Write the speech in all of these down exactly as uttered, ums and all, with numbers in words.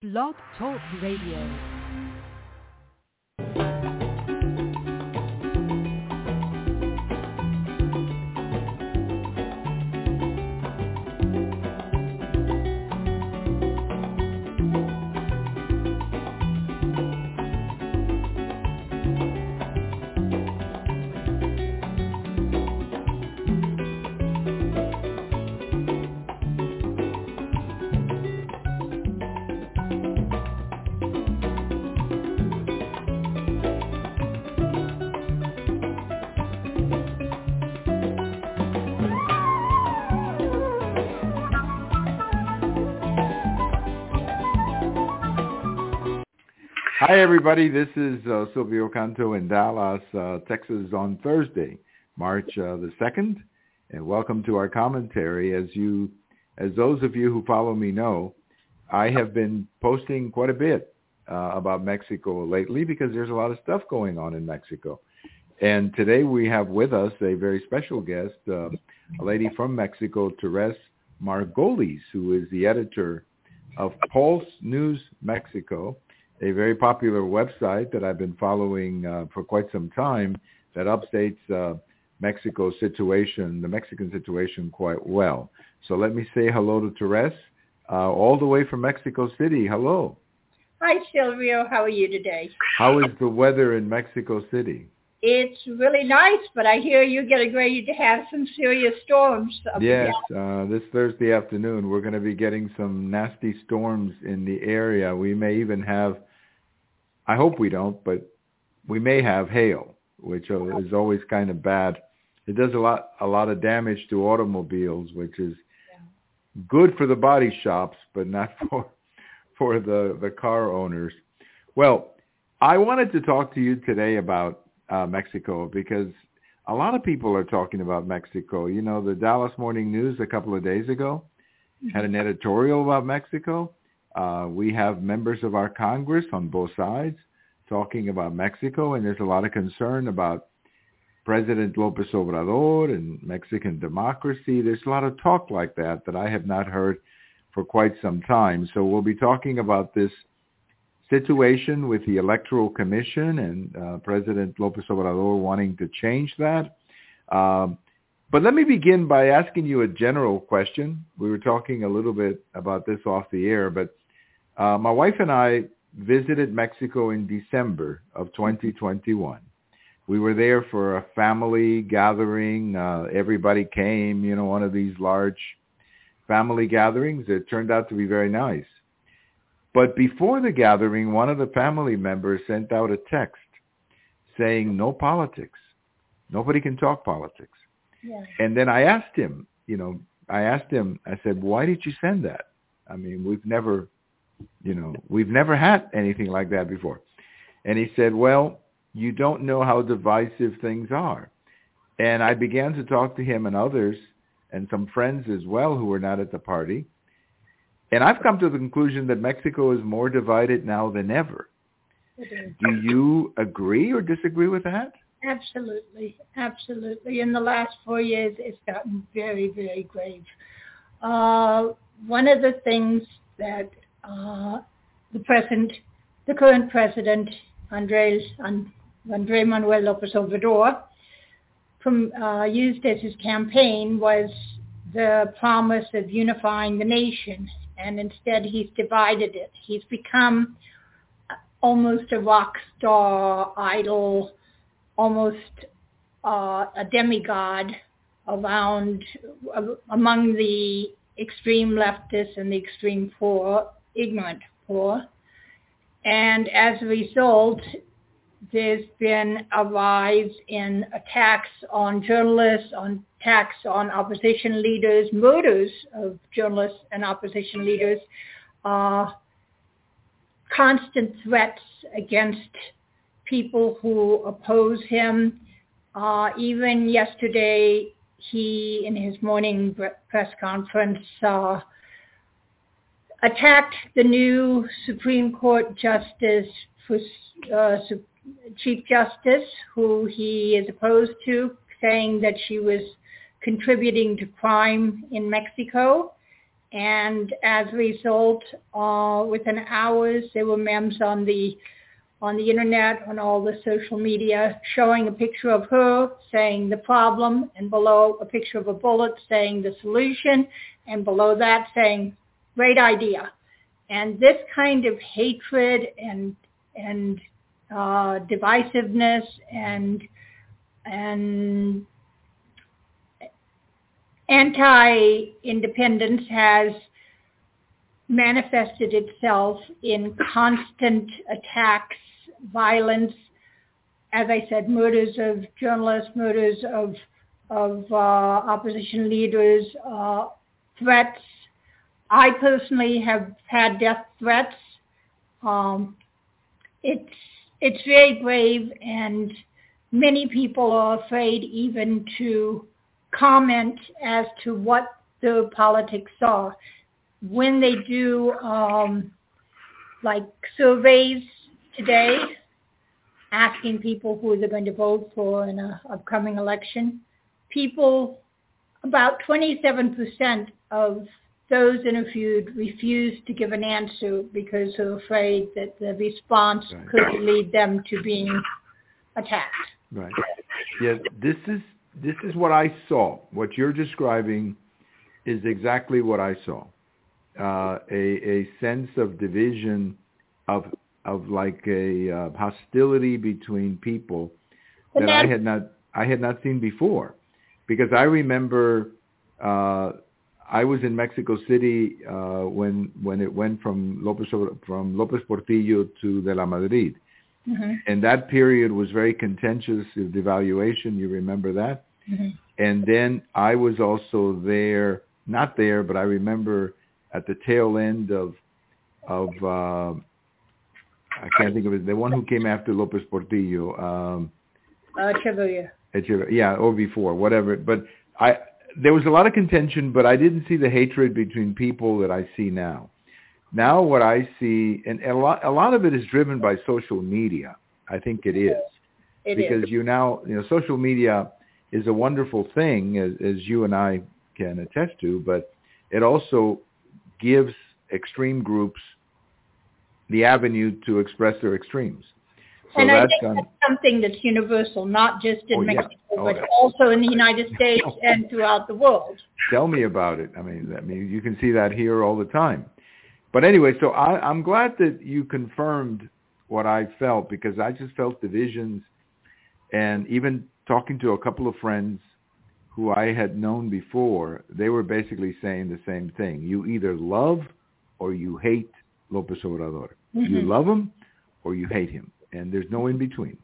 Blog Talk Radio. Hi, everybody. This is uh, Silvio Canto in Dallas, uh, Texas on Thursday, March uh, the second. And welcome to our commentary. As you, as those of you who follow me know, I have been posting quite a bit uh, about Mexico lately because there's a lot of stuff going on in Mexico. And today we have with us a very special guest, uh, a lady from Mexico, Therese Margolis, who is the editor of Pulse News Mexico, a very popular website that I've been following uh, for quite some time that updates uh, Mexico's situation, the Mexican situation quite well. So let me say hello to Therese, uh, all the way from Mexico City. Hello. Hi, Silvio. How are you today? How is the weather in Mexico City? It's really nice, but I hear you're getting ready to have some serious storms. Up yes, uh, this Thursday afternoon, we're going to be getting some nasty storms in the area. We may even have, I hope we don't, but we may have hail, which is always kind of bad. It does a lot, a lot of damage to automobiles, which is yeah. good for the body shops, but not for for the, the car owners. Well, I wanted to talk to you today about uh, Mexico because a lot of people are talking about Mexico. You know, the Dallas Morning News a couple of days ago had an editorial about Mexico. Uh, we have members of our Congress on both sides talking about Mexico, and there's a lot of concern about President López Obrador and Mexican democracy. There's a lot of talk like that that I have not heard for quite some time. So we'll be talking about this situation with the Electoral Commission and uh, President López Obrador wanting to change that. Um, but let me begin by asking you a general question. We were talking a little bit about this off the air, but uh, my wife and I visited Mexico in December of twenty twenty-one. We were there for a family gathering. Uh, everybody came, you know, one of these large family gatherings. It turned out to be very nice. But before the gathering, one of the family members sent out a text saying, no politics. Nobody can talk politics. Yeah. And then I asked him, you know, I asked him, I said, why did you send that? I mean, we've never, you know, we've never had anything like that before. And he said, well, you don't know how divisive things are. And I began to talk to him and others and some friends as well who were not at the party. And I've come to the conclusion that Mexico is more divided now than ever. Do you agree or disagree with that? Absolutely. Absolutely. In the last four years, it's gotten very, very grave. Uh, one of the things that uh, the present, the current president, Andrés, Andrés Manuel López Obrador, from, uh, used as his campaign was the promise of unifying the nation. And instead he's divided it. He's become almost a rock star idol, almost uh, a demigod around uh, among the extreme leftists and the extreme poor, ignorant poor. And as a result, there's been a rise in attacks on journalists, on attacks on opposition leaders, murders of journalists and opposition leaders, uh, constant threats against people who oppose him. Uh, even yesterday, he, in his morning press conference, uh, attacked the new Supreme Court Justice, uh, Chief Justice, who he is opposed to, saying that she was contributing to crime in Mexico. And as a result, uh, within hours, there were memes on the on the internet, on all the social media, showing a picture of her saying the problem, and below a picture of a bullet saying the solution, and below that saying, great idea. And this kind of hatred and and uh, divisiveness and and anti-independence has manifested itself in constant attacks, violence, as I said, murders of journalists, murders of of uh, opposition leaders, uh, threats. I personally have had death threats. Um, it's it's very grave, and many people are afraid even to comment as to what the politics are. When they do um, like surveys today, asking people who they're going to vote for in an upcoming election, people, about twenty-seven percent of those interviewed refuse to give an answer because they're afraid that the response right. could lead them to being attacked. Right. Yeah, this is this is what I saw. What you're describing is exactly what I saw. Uh, a a sense of division, of of like a uh, hostility between people that I had not I had not seen before, because I remember uh, I was in Mexico City uh, when when it went from Lopez from Lopez Portillo to De La Madrid, mm-hmm. and that period was very contentious of devaluation. You remember that? Mm-hmm. And then I was also there, not there, but I remember at the tail end of of uh, I can't think of it. The one who came after Lopez Portillo. Um, uh, Echeverria. Echeverria. Yeah, or before, whatever. But I there was a lot of contention, but I didn't see the hatred between people that I see now. Now what I see, and a lot a lot of it is driven by social media. I think it is. It because is. you now, you know, social media is a wonderful thing, as, as you and I can attest to, but it also gives extreme groups the avenue to express their extremes. So and that's, I think um, that's something that's universal, not just in oh, yeah. Mexico, oh, but yeah. also in the United States and throughout the world. Tell me about it. I mean, I mean, you can see that here all the time. But anyway, so I, I'm glad that you confirmed what I felt, because I just felt divisions, and even talking to a couple of friends who I had known before, they were basically saying the same thing. You either love or you hate López Obrador. Mm-hmm. You love him or you hate him, and there's no in between.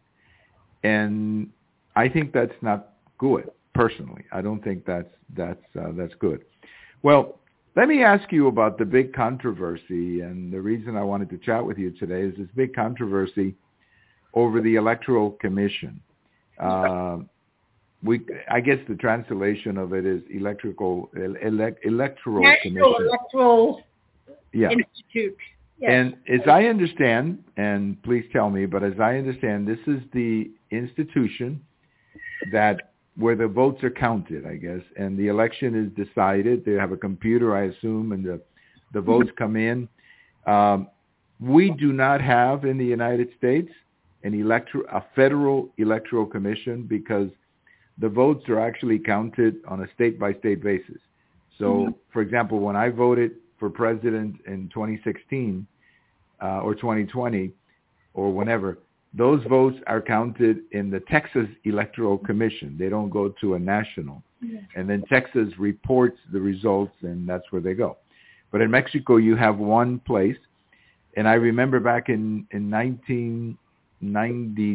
And I think that's not good, personally. I don't think that's that's uh, that's good. Well, let me ask you about the big controversy, and the reason I wanted to chat with you today is this big controversy over the Electoral Commission. Uh, we, I guess the translation of it is electrical, ele, electoral National commission. Electoral yeah. Institute. Yes. And as I understand, and please tell me, but as I understand, this is the institution that where the votes are counted, I guess, and the election is decided. They have a computer, I assume, and the the votes come in. Um, we do not have in the United States an electro, a federal electoral commission, because the votes are actually counted on a state-by-state basis. So, mm-hmm. for example, when I voted for president in twenty sixteen uh, or twenty twenty or whenever, those votes are counted in the Texas Electoral Commission. They don't go to a national. Yeah. And then Texas reports the results, and that's where they go. But in Mexico, you have one place. And I remember back in, in nineteen ninety,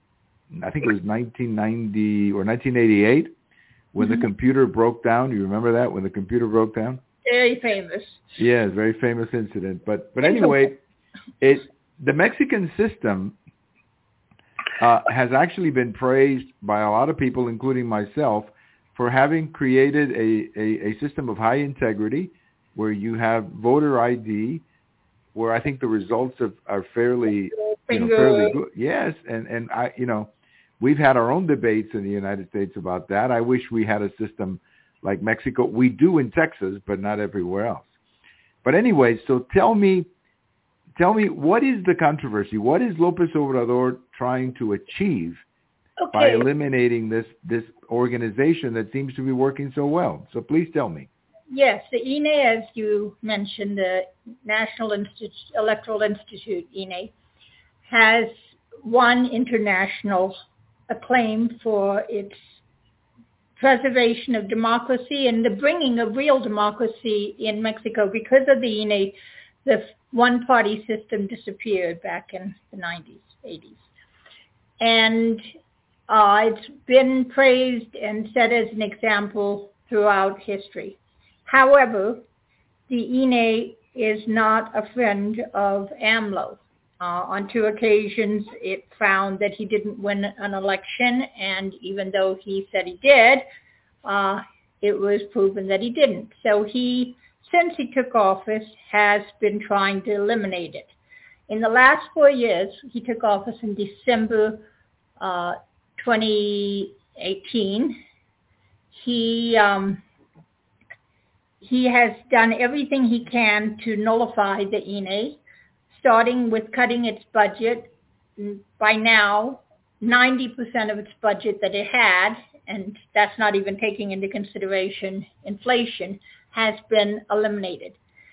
I think it was nineteen ninety or nineteen eighty-eight, when mm-hmm. the computer broke down. You remember that, when the computer broke down? Very famous. Yeah, very famous incident. But but anyway, it the Mexican system uh, has actually been praised by a lot of people, including myself, for having created a, a, a system of high integrity, where you have voter I D, where I think the results of, are fairly, you know, fairly good. Yes, and, and I, you know, we've had our own debates in the United States about that. I wish we had a system like Mexico. We do in Texas, but not everywhere else. But anyway, so tell me, tell me, what is the controversy? What is López Obrador trying to achieve okay. by eliminating this this organization that seems to be working so well? So please tell me. Yes, the I N E, as you mentioned, the National Institute, Electoral Institute, I N E, has won international acclaim for its preservation of democracy and the bringing of real democracy in Mexico. Because of the I N E, the one-party system disappeared back in the nineties, eighties. And uh, it's been praised and set as an example throughout history. However, the I N E is not a friend of AMLO. Uh, on two occasions, it found that he didn't win an election, and even though he said he did, uh, it was proven that he didn't. So he, since he took office, has been trying to eliminate it. In the last four years, he took office in December uh, twenty eighteen. He um, he has done everything he can to nullify the I N E, starting with cutting its budget. By now, ninety percent of its budget that it had, and that's not even taking into consideration inflation, has been eliminated.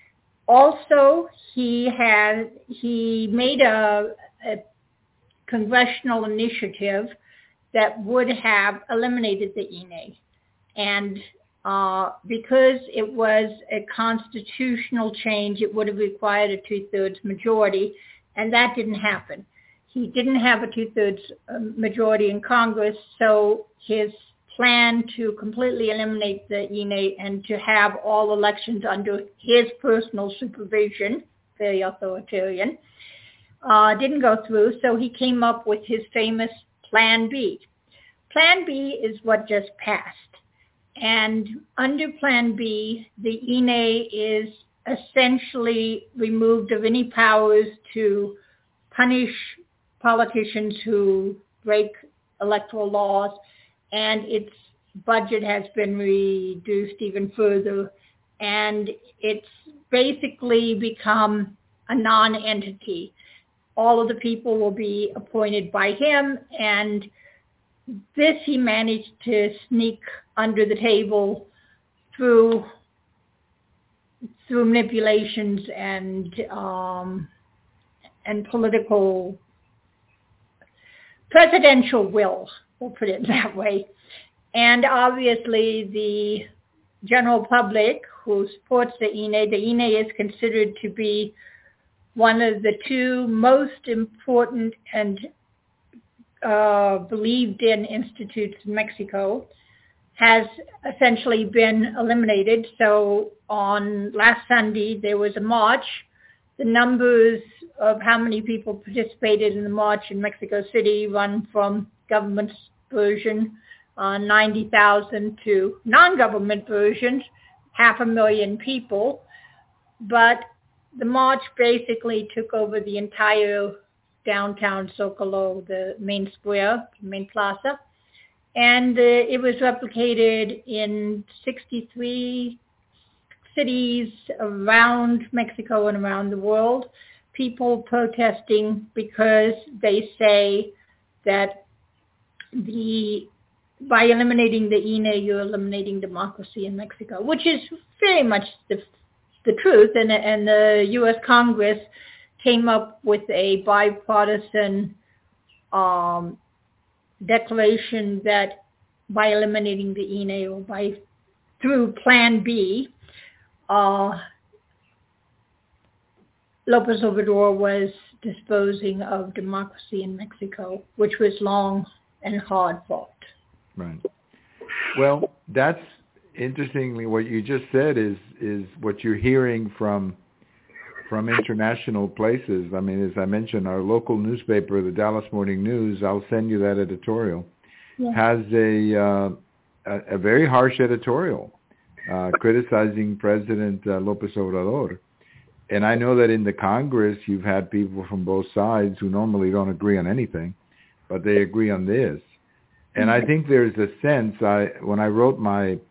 Also, he has he made a, a congressional initiative that would have eliminated the I N E. And uh, because it was a constitutional change, it would have required a two-thirds majority, and that didn't happen. He didn't have a two-thirds majority in Congress, so his plan to completely eliminate the I N E and to have all elections under his personal supervision, very authoritarian, uh, didn't go through, so he came up with his famous Plan B. Plan B is what just passed. And under Plan B, the I N E is essentially removed of any powers to punish politicians who break electoral laws, and its budget has been reduced even further, and it's basically become a non-entity. All of the people will be appointed by him, and this he managed to sneak under the table through through manipulations and um, and political presidential will, we'll put it that way. And obviously the general public who supports the I N E, the I N E is considered to be one of the two most important and uh, believed in institutes in Mexico, has essentially been eliminated. So on last Sunday, there was a march. The numbers of how many people participated in the march in Mexico City run from government's version, uh, ninety thousand, to non-government versions, half a million people. But the march basically took over the entire downtown Zocalo, the main square, main plaza. And uh, it was replicated in sixty-three cities around Mexico and around the world, people protesting because they say that the by eliminating the I N E, you're eliminating democracy in Mexico, which is very much the the truth. And, and the U S Congress came up with a bipartisan um, declaration that by eliminating the I N E, or by through Plan B, uh, López Obrador was disposing of democracy in Mexico, which was long and hard fought. Right. Well, that's interestingly what you just said is is what you're hearing from from international places. I mean, as I mentioned, our local newspaper, the Dallas Morning News, I'll send you that editorial, yeah. has a, uh, a a very harsh editorial uh, criticizing President uh, López Obrador. And I know that in the Congress, you've had people from both sides who normally don't agree on anything, but they agree on this. And I think there's a sense, I when I wrote my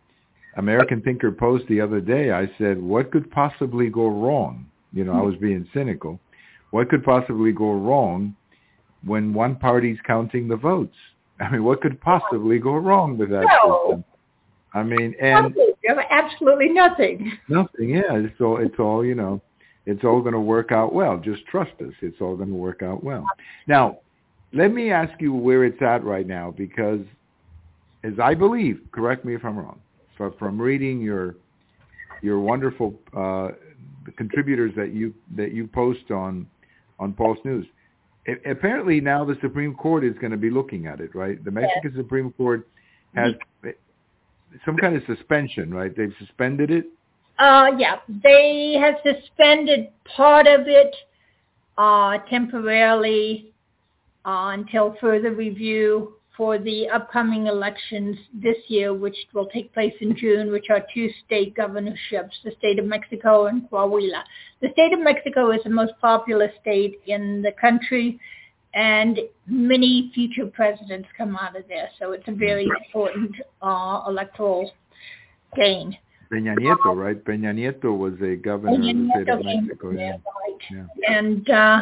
American Thinker post the other day, I said, what could possibly go wrong? You know, I was being cynical. What could possibly go wrong when one party's counting the votes? I mean, what could possibly go wrong with that no. system? I mean, and nothing. Absolutely nothing. Nothing. Yeah, it's all. It's all. You know, it's all going to work out well. Just trust us. It's all going to work out well. Now, let me ask you where it's at right now, because, as I believe, correct me if I'm wrong, so from reading your your wonderful uh, contributors that you that you post on on Pulse News. It, apparently now the Supreme Court is going to be looking at it, right? The Mexican yes. Supreme Court has some kind of suspension, right? They've suspended it? Uh, yeah. They have suspended part of it uh, temporarily uh, until further review for the upcoming elections this year, which will take place in June, which are two state governorships, the state of Mexico and Coahuila. The state of Mexico is the most populous state in the country, and many future presidents come out of there. So it's a very important uh, electoral gain. Peña Nieto, right? Peña Nieto was a governor Peña of the state of Mexico. Yeah, right. Yeah. And uh,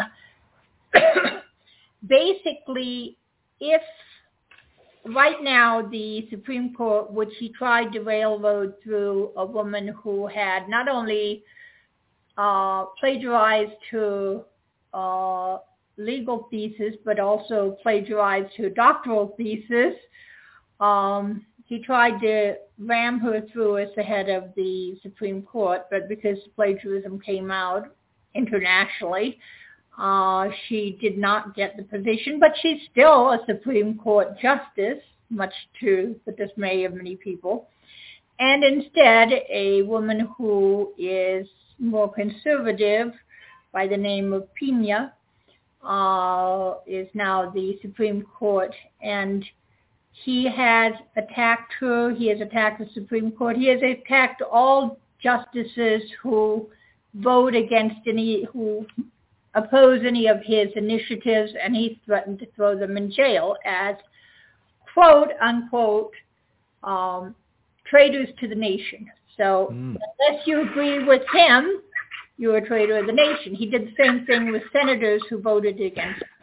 basically, if right now the Supreme Court, which he tried to railroad through a woman who had not only uh, plagiarized her uh, legal thesis, but also plagiarized her doctoral thesis. Um, he tried to ram her through as the head of the Supreme Court, but because plagiarism came out internationally, uh, she did not get the position, but she's still a Supreme Court justice, much to the dismay of many people. And instead, a woman who is more conservative by the name of Pena, Uh, is now the Supreme Court, and he has attacked her. He has attacked the Supreme Court. He has attacked all justices who vote against any, who oppose any of his initiatives, and he threatened to throw them in jail as quote unquote um, traitors to the nation. So mm. unless you agree with him, you're a traitor of the nation. He did the same thing with senators who voted against him.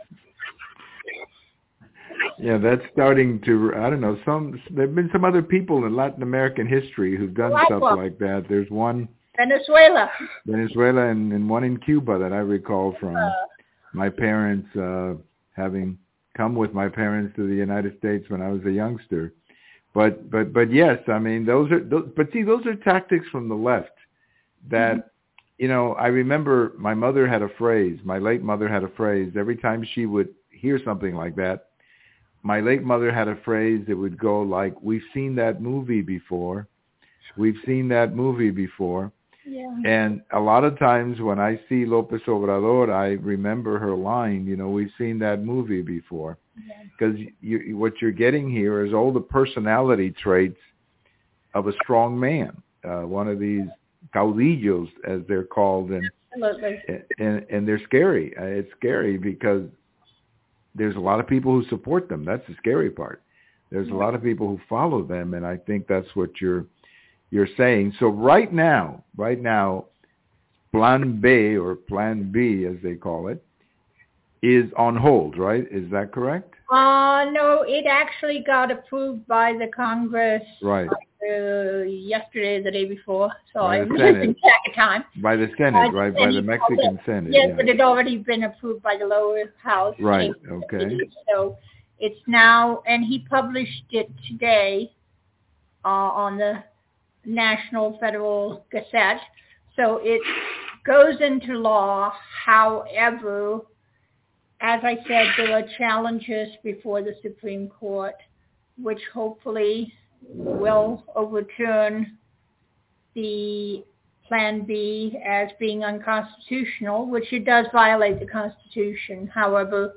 Yeah, that's starting to, I don't know, some, there have been some other people in Latin American history who've done like stuff one. like that. There's one. Venezuela. Venezuela and, and one in Cuba that I recall from uh, my parents uh, having come with my parents to the United States when I was a youngster. But, but, but yes, I mean, those are, those, but see, those are tactics from the left that, mm-hmm. You know, I remember my mother had a phrase, my late mother had a phrase, every time she would hear something like that, my late mother had a phrase that would go like, we've seen that movie before, we've seen that movie before. Yeah. And a lot of times when I see López Obrador, I remember her line, you know, we've seen that movie before. Because yeah. you, what you're getting here is all the personality traits of a strong man, uh, one of these caudillos, as they're called, and, and and they're scary. It's scary because there's a lot of people who support them. That's the scary part. There's a lot of people who follow them, and I think that's what you're you're saying. So right now, right now, Plan B, or Plan B as they call it, is on hold, right? Is that correct? Uh, no, it actually got approved by the Congress. Right. Uh, yesterday, the day before, so by I'm losing track of time. By the Senate, by right? The by the Mexican Senate. Yes, yeah. but it had already been approved by the lower house. Right. Okay. So it's now, and he published it today uh, on the National Federal Gazette. So it goes into law. However, as I said, there are challenges before the Supreme Court, which hopefully will overturn the Plan B as being unconstitutional, which it does violate the Constitution. However,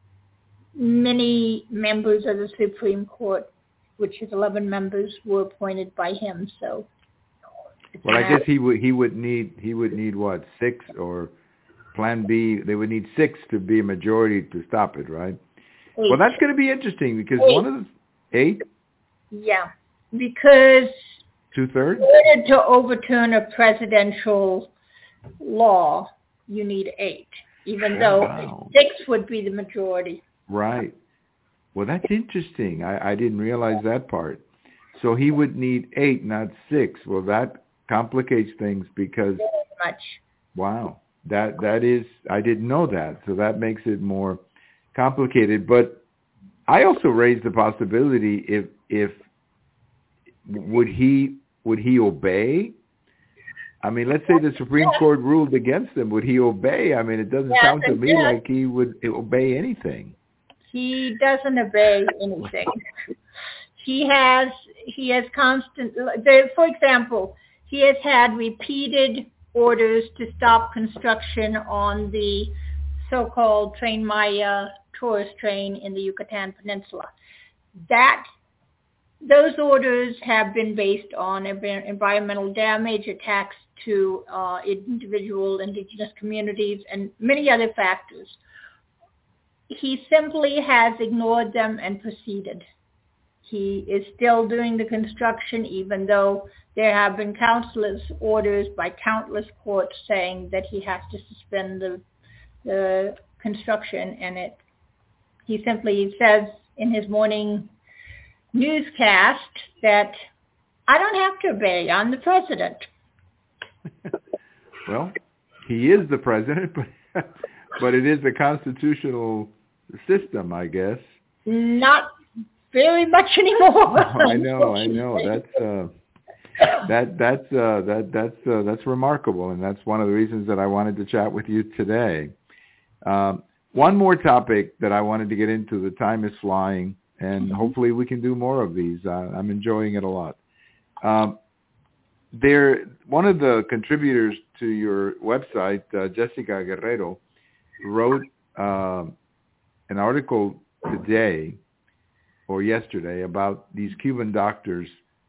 many members of the Supreme Court, which is eleven members, were appointed by him. So, well, I guess he would he would need he would need what, six, or Plan B? They would need six to be a majority to stop it, right? Eight. Well, that's going to be interesting because eight. one of the eight. Yeah, because Two-thirds? In order to overturn a presidential law, you need eight, even Oh, though wow. six would be the majority. Right. Well, that's interesting. I, I didn't realize that part. So he would need eight, not six. Well, that complicates things because, Very much. wow, that that is, I didn't know that. So that makes it more complicated. But I also raised the possibility if if would he would he obey? I mean, let's say the Supreme Court ruled against him. Would he obey? I mean, it doesn't Yes, sound to it me did. like he would obey anything. He doesn't obey anything. He has he has constant. There, for example, he has had repeated orders to stop construction on the so-called Tren Maya tourist train in the Yucatan Peninsula. That those orders have been based on environmental damage, attacks to uh, individual indigenous communities, and many other factors. He simply has ignored them and proceeded. He is still doing the construction, even though there have been countless orders by countless courts saying that he has to suspend the, the construction. And it, he simply says in his morning newscast that I don't have to obey. I'm the president. Well, he is the president, but but it is a constitutional system, I guess. Not very much anymore. I know, I know. That's uh, that that's uh, that that's uh, that's remarkable, and that's one of the reasons that I wanted to chat with you today. Um, one more topic that I wanted to get into. The time is flying, and mm-hmm. hopefully we can do more of these. Uh, I'm enjoying it a lot. Um, there, one of the contributors to your website, uh, Jessica Guerrero, wrote uh, an article today or yesterday about these Cuban doctors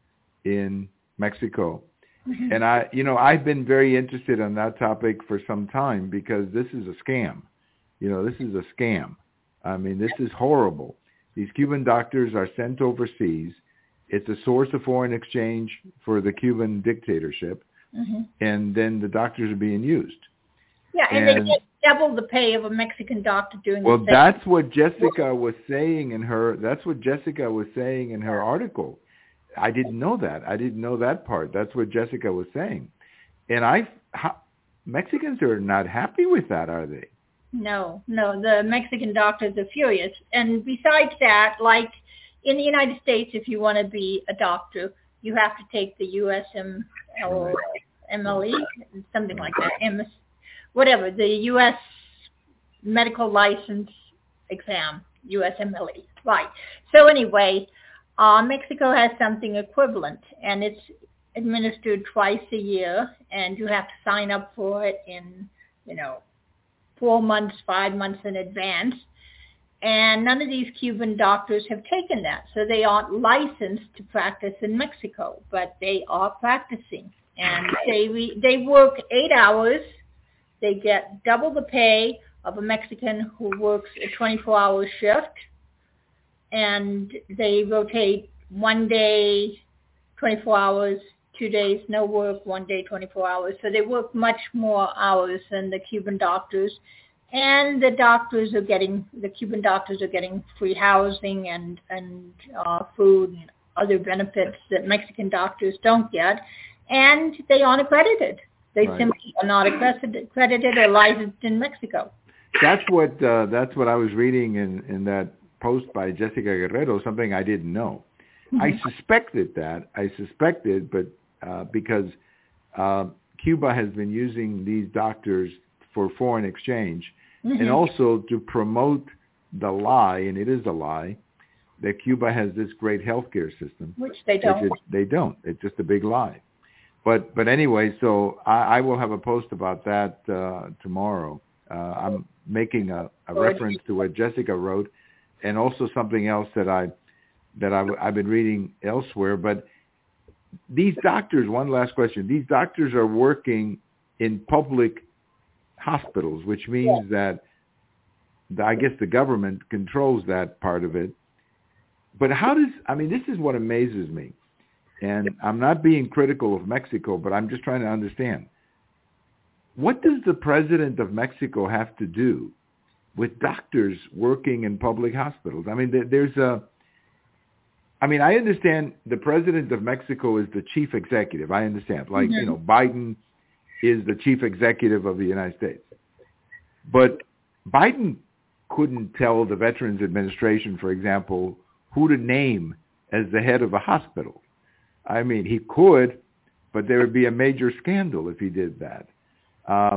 in Mexico. Mm-hmm. And I, you know, I've been very interested in that topic for some time because this is a scam. You know, this is a scam. I mean, this is horrible. These Cuban doctors are sent overseas. It's a source of foreign exchange for the Cuban dictatorship. Mm-hmm. And then the doctors are being used. Yeah, and, and they get double the pay of a Mexican doctor doing well, the same. Well, that's what Jessica was saying in her, that's what Jessica was saying in her article. I didn't know that. I didn't know that part. That's what Jessica was saying. And I, how, Mexicans are not happy with that, are they? No, no. The Mexican doctors are furious. And besides that, like in the United States, if you want to be a doctor, you have to take the U S M L, M L E, something like that, M S, whatever, the U S medical license exam, U S M L E. Right. So anyway, uh, Mexico has something equivalent, and it's administered twice a year, and you have to sign up for it in, you know, four months, five months in advance. And none of these Cuban doctors have taken that. So they aren't licensed to practice in Mexico, but they are practicing. And they re- they work eight hours. They get double the pay of a Mexican who works a twenty-four hour shift. And they rotate one day, twenty-four hours, two days, no work, one day, twenty-four hours. So they work much more hours than the Cuban doctors. And the doctors are getting, the Cuban doctors are getting free housing and, and uh, food and other benefits that Mexican doctors don't get. And they aren't accredited. They right. simply are not accredited or licensed in Mexico. That's what uh, that's what I was reading in, in that post by Jessica Guerrero, something I didn't know. Mm-hmm. I suspected that. I suspected, but uh, because uh, Cuba has been using these doctors for foreign exchange, mm-hmm. and also to promote the lie, and it is a lie, that Cuba has this great healthcare system. Which they don't. Which it, they don't. It's just a big lie. But but anyway, so I, I will have a post about that uh, tomorrow. Uh, I'm making a, a reference to what Jessica wrote, and also something else that I that I, I've been reading elsewhere. But these doctors, one last question: these doctors are working in public hospitals, which means yeah. that the, I guess the government controls that part of it. But how does, I mean, this is what amazes me. and I'm not being critical of Mexico, but I'm just trying to understand. What does the president of Mexico have to do with doctors working in public hospitals? I mean, there's a, I mean, I understand the president of Mexico is the chief executive. I understand. Like, mm-hmm. you know, Biden is the chief executive of the United States. But Biden couldn't tell the Veterans Administration, for example, who to name as the head of a hospital. I mean, he could, but there would be a major scandal if he did that. Uh,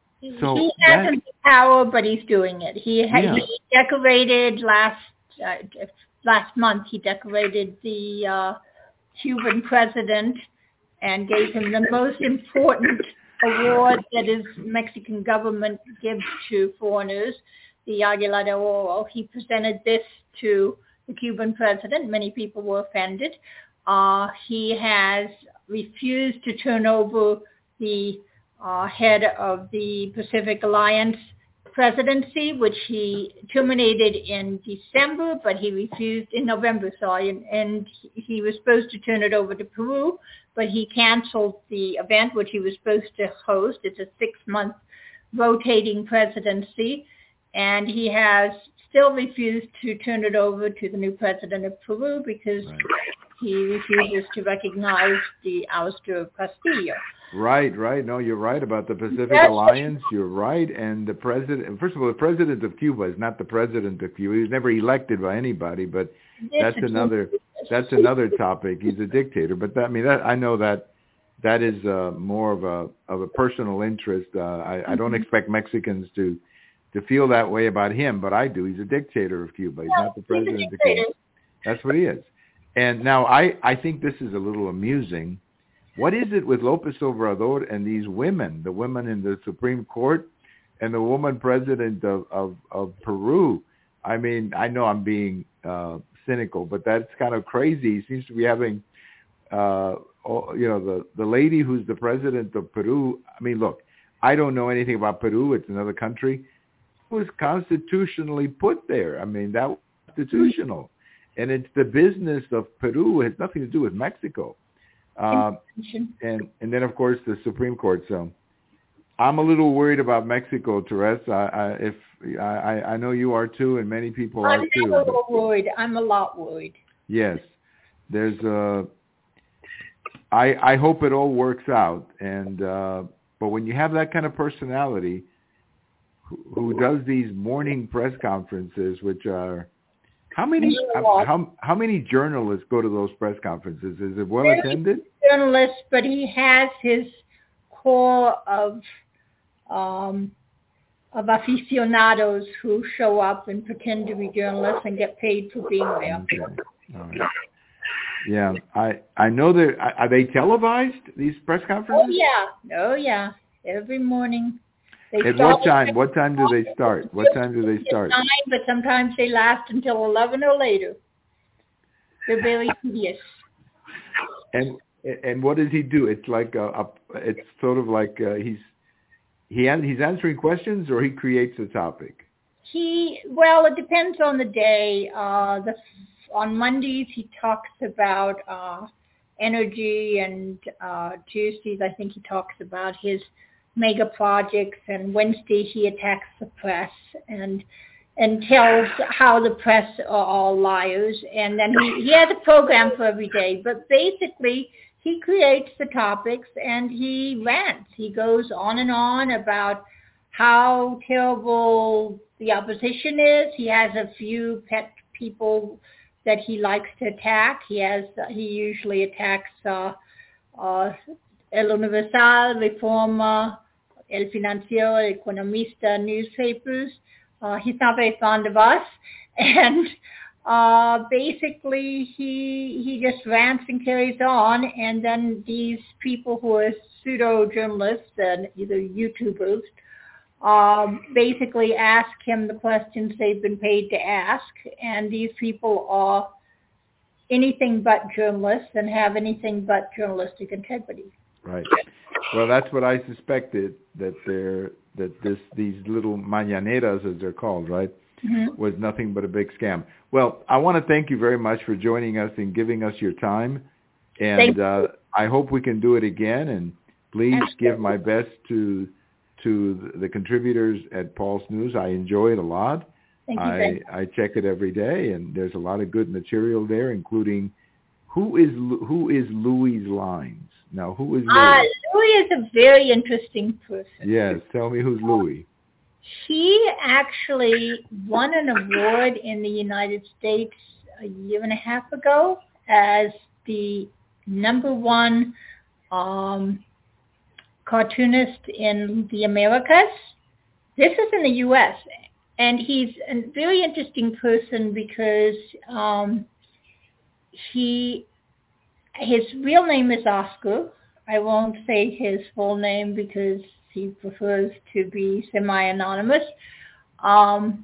so he hasn't the power, but he's doing it. He, yeah. he decorated last uh, last month. He decorated the uh, Cuban president and gave him the most important award that his Mexican government gives to foreigners, the Águila de Oro. He presented this to the Cuban president. Many people were offended. Uh, he has refused to turn over the uh, head of the Pacific Alliance presidency, which he terminated in December, but he refused in November, sorry, and, and he was supposed to turn it over to Peru, but he canceled the event, which he was supposed to host. It's a six-month rotating presidency, and he has still refused to turn it over to the new president of Peru because right. he refuses to recognize the ouster of Castillo. Right, right. No, you're right about the Pacific That's Alliance. You're right. And the president, first of all, the president of Cuba is not the president of Cuba. He was never elected by anybody, but that's another that's another topic. He's a dictator. But that, I mean, that, I know that that is uh, more of a of a personal interest. Uh, I, I don't expect Mexicans to to feel that way about him, but I do. He's a dictator of Cuba. He's no, not the president he's a of Cuba. That's what he is. And now I, I think this is a little amusing. What is it with López Obrador and these women, the women in the Supreme Court and the woman president of, of, of Peru? I mean, I know I'm being uh, cynical, but that's kind of crazy. He seems to be having, uh, you know, the, the lady who's the president of Peru. I mean, look, I don't know anything about Peru. It's another country. It was constitutionally put there. I mean, that was constitutional. And it's the business of Peru. It has nothing to do with Mexico. Uh, and and then, of course, the Supreme Court. So I'm a little worried about Mexico, Therese. I, I, if I, I know you are too, and many people I'm are too. I'm a little worried. I'm a lot worried. Yes. There's a... I, I hope it all works out. And uh, but when you have that kind of personality who, who does these morning press conferences, which are... How many how how many journalists go to those press conferences? Is it well attended? Journalists, but he has his core of um, of aficionados who show up and pretend to be journalists and get paid for being there. Okay. All right. Yeah, I I know that. Are they televised, these press conferences? Oh yeah, oh yeah, every morning. They At what time? What time do they start? What time do they start? Nine, but sometimes they last until eleven or later. They're very tedious. And and what does he do? It's like a, a it's sort of like uh, he's he he's answering questions, or he creates a topic. He well, it depends on the day. Uh, the on Mondays he talks about uh, energy, and uh, Tuesdays I think he talks about his mega projects, and Wednesday he attacks the press and and tells how the press are all liars, and then he, he has a program for every day, but basically he creates the topics and he rants. He goes on and on about how terrible the opposition is. He has a few pet people that he likes to attack. He has he usually attacks uh, uh, El Universal, Reforma, El Financiero, El Economista newspapers. Uh, he's not very fond of us. And uh, basically he he just rants and carries on. And then these people who are pseudo-journalists and either YouTubers um, basically ask him the questions they've been paid to ask. And these people are anything but journalists and have anything but journalistic integrity. Right. Well, that's what I suspected, that they're that this these little mañaneras, as they're called, right, mm-hmm. was nothing but a big scam. Well, I want to thank you very much for joining us and giving us your time. And uh, I hope we can do it again. And please Absolutely. give my best to to the contributors at Pulse News. I enjoy it a lot. Thank you, I, I check it every day, and there's a lot of good material there, including who is who is Louis Lines. Now, who is Louis? Uh, Louis is a very interesting person. Yes, tell me who's Louis. He actually won an award in the United States a year and a half ago as the number one um, cartoonist in the Americas. This is in the U S And he's a very interesting person because um, he his real name is Oscar. I won't say his full name because he prefers to be semi-anonymous. Um,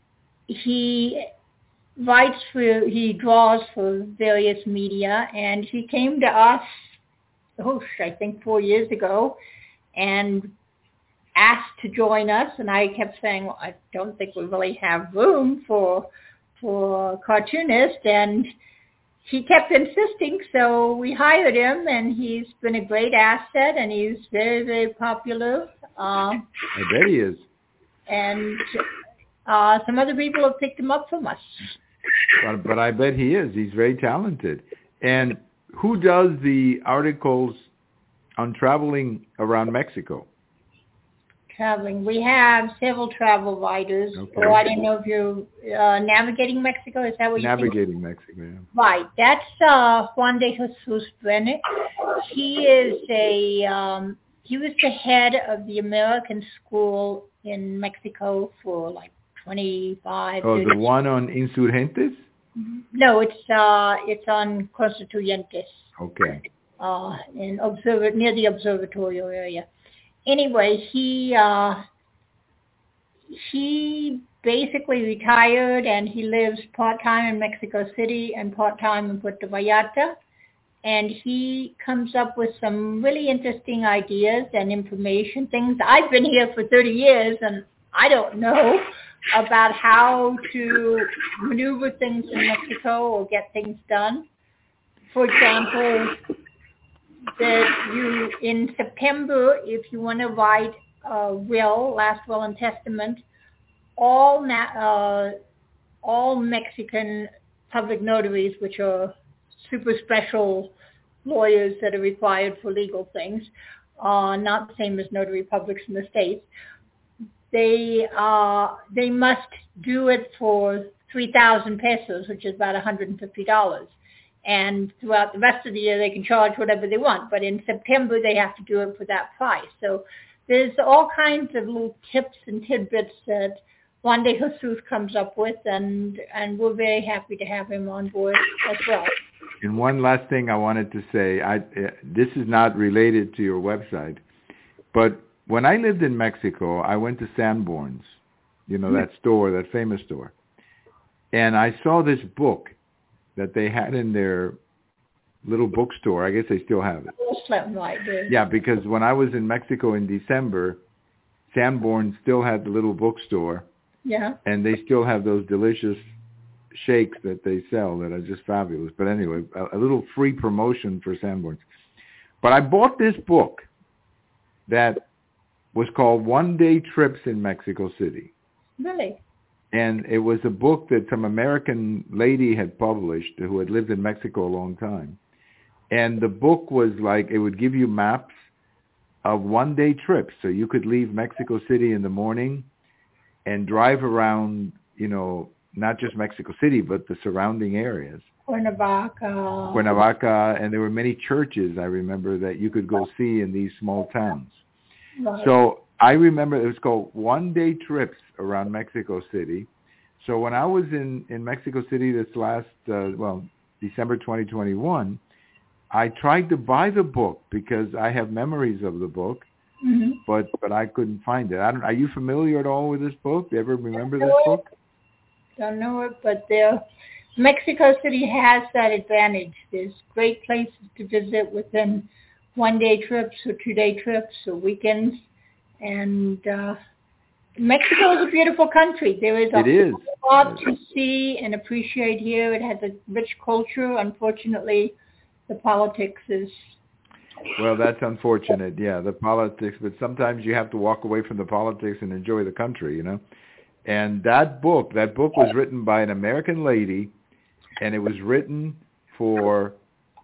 he writes for, he draws for various media, and he came to us, oh, I think four years ago, and asked to join us, and I kept saying, well, I don't think we really have room for for cartoonists, and he kept insisting, so we hired him, and he's been a great asset, and he's very, very popular. Uh, I bet he is. And uh, some other people have picked him up from us. But, but I bet he is. He's very talented. And who does the articles on traveling around Mexico? Traveling. We have several travel writers. Okay. So I don't know if you're uh, navigating Mexico. Is that what you're Navigating Mexico, yeah. Right. That's uh, Juan de Jesus Brenner. He is a, um, he was the head of the American school in Mexico for like twenty-five Oh, years. the one on Insurgentes? No, it's uh, it's on Constituyentes. Okay. Uh, in observer near the observatorio area. Anyway, he uh, he basically retired, and he lives part-time in Mexico City and part-time in Puerto Vallarta. And he comes up with some really interesting ideas and information, things. I've been here for thirty years, and I don't know about how to maneuver things in Mexico or get things done. For example, that you, in September, if you want to write a will, last will and testament, all na- uh, all Mexican public notaries, which are super special lawyers that are required for legal things, uh, not the same as notary publics in the States, they uh, they must do it for three thousand pesos, which is about one hundred fifty dollars. And throughout the rest of the year, they can charge whatever they want. But in September, they have to do it for that price. So there's all kinds of little tips and tidbits that Juan de Jesus comes up with, and, and we're very happy to have him on board as well. And one last thing I wanted to say, I, uh, this is not related to your website, but when I lived in Mexico, I went to Sanborn's, you know, that store, that famous store, and I saw this book that they had in their little bookstore. I guess they still have it. Yeah, because when I was in Mexico in December, Sanborn still had the little bookstore. Yeah. And they still have those delicious shakes that they sell that are just fabulous. But anyway, a, a little free promotion for Sanborn's. But I bought this book that was called One Day Trips in Mexico City. Really? And it was a book that some American lady had published who had lived in Mexico a long time. And the book was like, it would give you maps of one-day trips. So you could leave Mexico City in the morning and drive around, you know, not just Mexico City, but the surrounding areas. Cuernavaca. Cuernavaca, and there were many churches, I remember, that you could go see in these small towns. Right. So I remember it was called One Day Trips around Mexico City. So when I was in, in Mexico City this last, uh, well, December twenty twenty-one, I tried to buy the book because I have memories of the book, mm-hmm. but but I couldn't find it. I don't. Are you familiar at all with this book? Do you ever remember this it. book? Don't know it, but there, Mexico City has that advantage. There's great places to visit within one-day trips or two-day trips or weekends. And uh, Mexico is a beautiful country. There is a it is. lot to see and appreciate here. It has a rich culture. Unfortunately, the politics is... Well, that's unfortunate, yeah, the politics, but sometimes you have to walk away from the politics and enjoy the country, you know. And that book, that book was written by an American lady, and it was written for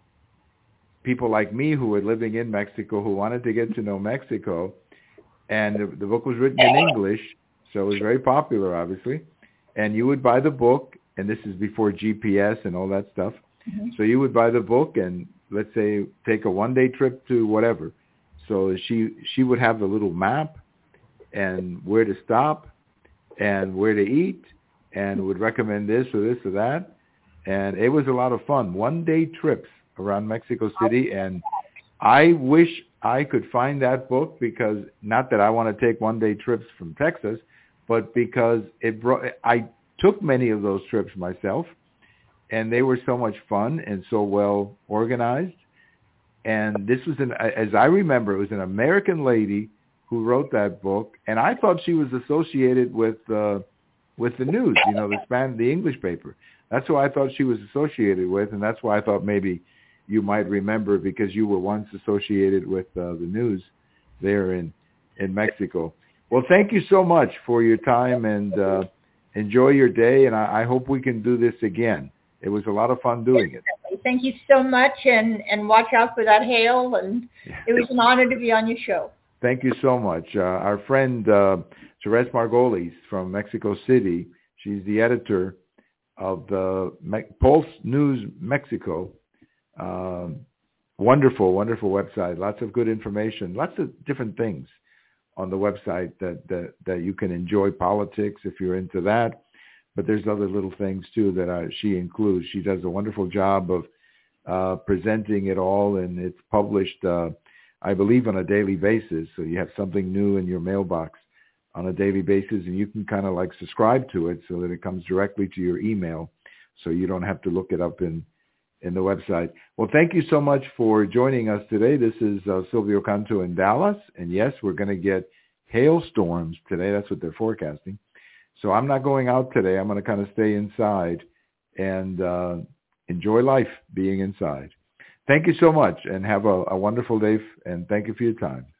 people like me who were living in Mexico who wanted to get to know Mexico. And the, the book was written in English, so it was very popular, obviously. And you would buy the book, and this is before G P S and all that stuff. Mm-hmm. So you would buy the book and, let's say, take a one-day trip to whatever. So she she would have the little map and where to stop and where to eat and would recommend this or this or that. And it was a lot of fun. One-day trips around Mexico City. And I wish I could find that book because, not that I want to take one-day trips from Texas, but because it brought, I took many of those trips myself, and they were so much fun and so well organized. And this was, an, as I remember, it was an American lady who wrote that book, and I thought she was associated with uh, with the news, you know, the Span, the English paper. That's who I thought she was associated with, and that's why I thought maybe you might remember because you were once associated with uh, the news there in, in Mexico. Well, thank you so much for your time, and uh, enjoy your day, and I, I hope we can do this again. It was a lot of fun doing it. Thank you so much, and, and watch out for that hail, and it was an honor to be on your show. Thank you so much. Uh, our friend, uh, Therese Margolis from Mexico City, she's the editor of the Me- Pulse News Mexico. Um, wonderful, wonderful website. Lots of good information, lots of different things on the website that, that, that you can enjoy. Politics, if you're into that. But there's other little things, too, that uh, she includes. She does a wonderful job of uh, presenting it all, and it's published, uh, I believe, on a daily basis. So you have something new in your mailbox on a daily basis, and you can kind of like subscribe to it so that it comes directly to your email, so you don't have to look it up in, in the website. Well, thank you so much for joining us today. This is uh, Silvio Canto in Dallas, and yes, we're going to get hailstorms today. That's what they're forecasting. So I'm not going out today. I'm going to kind of stay inside and uh, enjoy life being inside. Thank you so much, and have a, a wonderful day, and thank you for your time.